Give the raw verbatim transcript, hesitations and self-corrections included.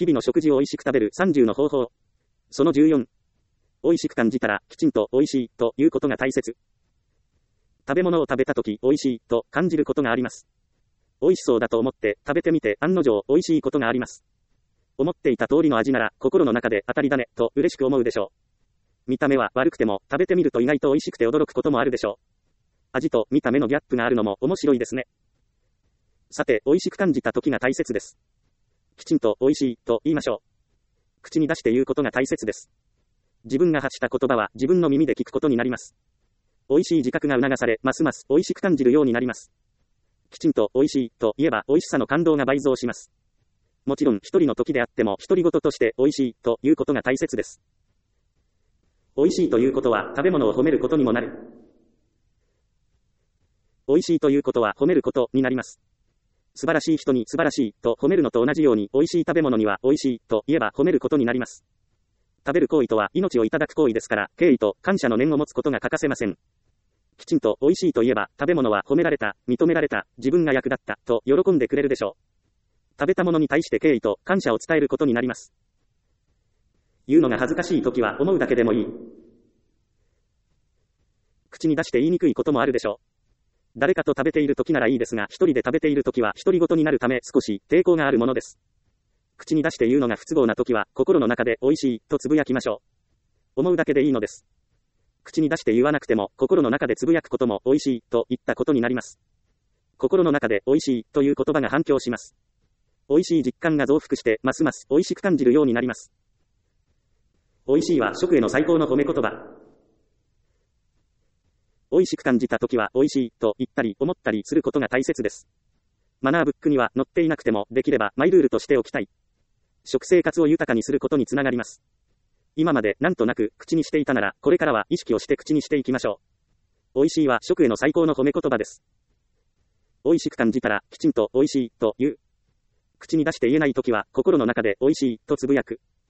日々の食事を美味しく食べるさんじゅうの方法。そのじゅうよん。美味しく感じたら、きちんと美味しいということが大切。食べ物を食べたとき、美味しいと感じることがあります。美味しそうだと思って食べてみて案の定美味しいことがあります。思っていた通りの味なら心の中で当たりだねと嬉しく思うでしょう。見た目は悪くても食べてみると意外と美味しくて驚くこともあるでしょう。味と見た目のギャップがあるのも面白いですね。さて、美味しく感じた時が大切です。きちんと美味しいと言いましょう。口に出して言うことが大切です。自分が発した言葉は自分の耳で聞くことになります。美味しい自覚が促され、ますます美味しく感じるようになります。きちんと美味しいと言えば美味しさの感動が倍増します。もちろん一人の時であっても独り言として美味しいということが大切です。美味しいということは食べ物を褒めることにもなる。美味しいということは褒めることになります。素晴らしい人に素晴らしいと褒めるのと同じように美味しい食べ物には美味しいと言えば褒めることになります。食べる行為とは命をいただく行為ですから、敬意と感謝の念を持つことが欠かせません。きちんと美味しいと言えば食べ物は褒められた、認められた、自分が役立ったと喜んでくれるでしょう。食べたものに対して敬意と感謝を伝えることになります。言うのが恥ずかしいときは思うだけでもいい。口に出して言いにくいこともあるでしょう。誰かと食べているときならいいですが、一人で食べているときは独り言になるため少し抵抗があるものです。口に出して言うのが不都合なときは心の中で美味しいとつぶやきましょう。思うだけでいいのです。口に出して言わなくても心の中でつぶやくことも美味しいと言ったことになります。心の中で美味しいという言葉が反響します。美味しい実感が増幅してますます美味しく感じるようになります。美味しいは食への最高の褒め言葉。美味しく感じたときは美味しいと言ったり思ったりすることが大切です。マナーブックには載っていなくてもできればマイルールとしておきたい。食生活を豊かにすることにつながります。今までなんとなく口にしていたならこれからは意識をして口にしていきましょう。美味しいは食への最高の褒め言葉です。美味しく感じたらきちんと美味しいと言う。口に出して言えないときは心の中で美味しいとつぶやく。